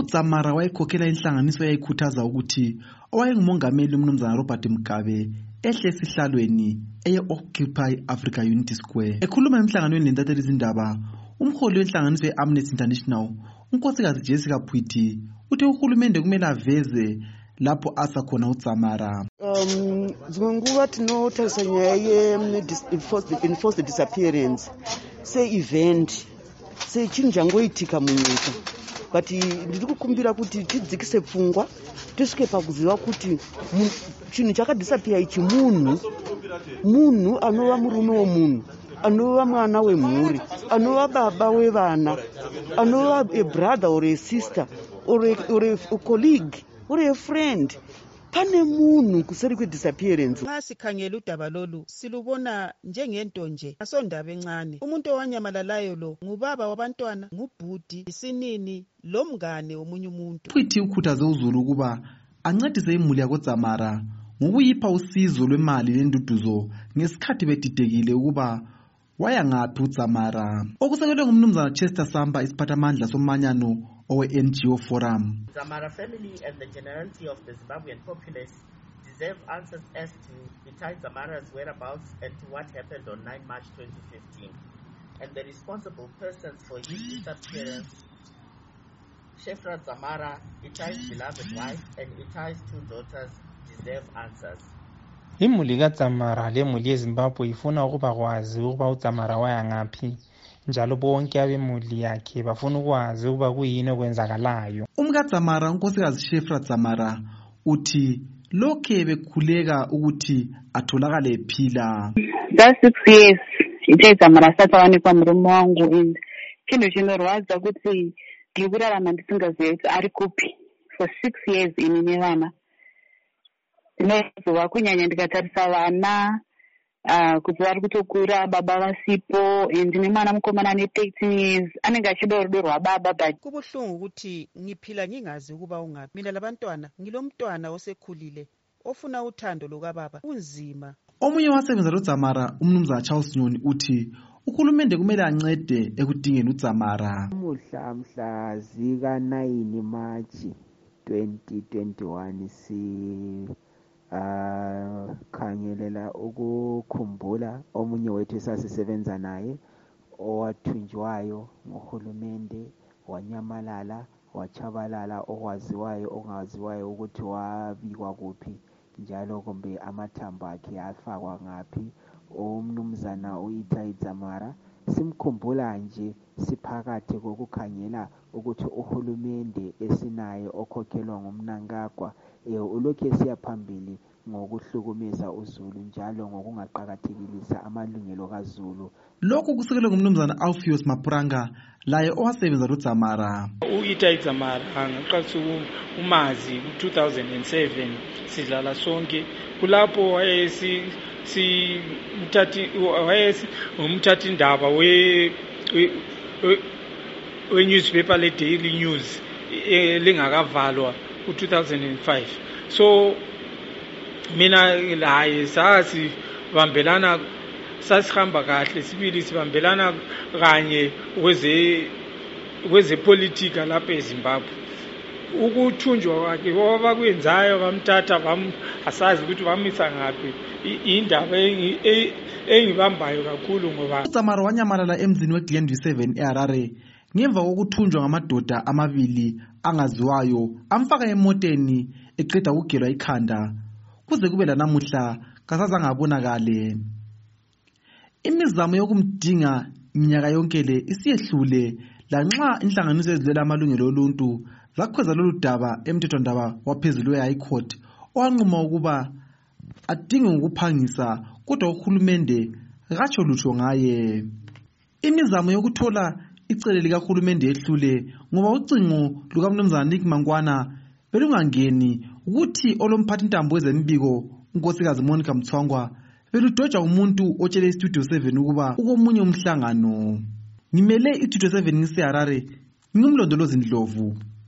uDzamara wayekhokhela inhlanganiso eyayikhuthaza ukuthi owayengumongameli uMnumzana Robert Mugabe ehle esihlalweni eye-Occupy Africa Unity Square. Ekhuluma emhlanganweni nentatheli izindaba, umholi wenhlanganiso ye-Amnesty International unkosikazi Jessica Pwiti uthe uhulumende kumele aveze lapho asa khona uDzamara. Nguva tinotarisa nyaya ye-enforced disappearance se-event sechinhu changoitika munyika, but ndiri kukumbira kuti tidzikise pfungwa tisvike pakuziva kuti chinhu chakadisappeara ichi munhu anova murume womunhu, anova mwana wemhuri, anova baba wevana, anova a brother or a sister or a colleague or a friend. Pane munhu kuseri kwe-disappearance. Sikhangela udaba lolu silubona njengento nje asondaba encane. Umuntu owanyamalalayo lo ngubaba wabantwana, ngubhudi, isinini lomngane womunye umuntu. Pwiti ukhuthaze uZulu ukuba ancedise imuli yakoDzamara ngokuyipha usizo lwemali lenduduzo ngesikhathi bedidekile ukuba waya ngaphi uDzamara. Okusekelwe ngumnumzana Chester Samba, isiphathamandla somanyano owe-NGO Forum. Dzamara family and the generality of the Zimbabwean populace deserve answers as to Itai Dzamara's whereabouts and to what happened on 9 March 2015. And the responsible persons for his disappearance, Shefra Dzamara, Itai's beloved wife, and Itai's 2 daughters, deserve answers. Imuli kaDzamara lemuli yeZimbabwe ifuna ukuba kwazi ukuba uDzamara waya ngaphi. Njalo bonke abemuli yakhe bafuna ukwazi ukuba kuyini okwenzakalayo. UmkaDzamara unkosikazi Shefra Dzamara uthi lokhe bekhuleka ukuthi atholakale ephila. That's 6 years Itai Dzamara satsawonekwa murume wangu, and chinhu chinorwadza kuti ndiri kurarama ndisingazivi kuti ari kupi for 6 years ini nevana. Ndinozova kunyanya ndikatarisa vana kuti vari kutokura, baba vasipo, ndine mwana mukomana ane 13 years anenge achida rudo rwababa. But kubuhlungu ukuthi ngiphila ngingazi ukuba ungaphi. Mina labantwana ngilomntwana osekhulile ofuna uthando lukababa, unzima. Omunye wasebenza loDzamara umnumzana Charles Nyoni uthi uhulumende kumele ancede ekudingeni uDzamara. Mhla zika-9 March 2021 khangelela ukukhumbula omunye wethu esasisebenza naye owathunjwayo nguhulumende, wanyamalala, wachabalala, okwaziwayo ongaziwayo ukuthi wabikwa kuphi njalo kumbe amathambo akhe afakwa ngaphi. Umnumzana uItai Dzamara simkhumbula nje siphakathi kokukhangela ukuthi uhulumende esinaye okhokhelwa ngumnankagwa ulokhu esiya phambili ngokuhlukumeza uZulu njalo ngokungaqakathekilisa amalungelo kaZulu. Lokhu kusekelwe ngumnumzana Alpheus Mapuranga laye owasebenza loDzamara. uItai Dzamara ngaqalisa umazi ku-2007 sidlala sonke kulapho umthathi indaba we-newspaper le-Daily News lingakavalwa ku-2005. So mina laye sasihamba kahle sibili, sibambelana kanye kwezepolitika lapha eZimbabwe. Ukuthunjwa kwakhe ngoba kwenzayo bamthatha asazi ukuthi bamisa ngaphi, indaba engibambayo kakhulu ngoba uDzamara wanyamalala emzini weGlenview 7 eHarare ngemva kokuthunjwa ngamadoda amabili angaziwayo amfaka emoteni eqeda ukugelwa ikhanda. Kuze kube lanamuhla kasazangabonakale. Imizamo yokumdinga iminyaka yonke le isiyehlule lanxa inhlanganiso ezilwela amalungelo oluntu zakhweza lolu daba emthethwandaba waphezulu we-High Court owanquma ukuba adinge ngokuphangisa, kodwa uhulumende katsho lutho ngaye. Imizamo yokuthola icele likahulumende yehlule ngoba ucingo lukamnumzana Nick Mangwana belungangeni ukuthi olomphathi intambo wezembiko unkosikazi Monica Mthwangwa beludojwa umuntu otshele iStudio 7 ukuba ukomunye umhlangano. Ngimele iStudio 7 ngiseHarare, ngimlondolozi Ndlovu.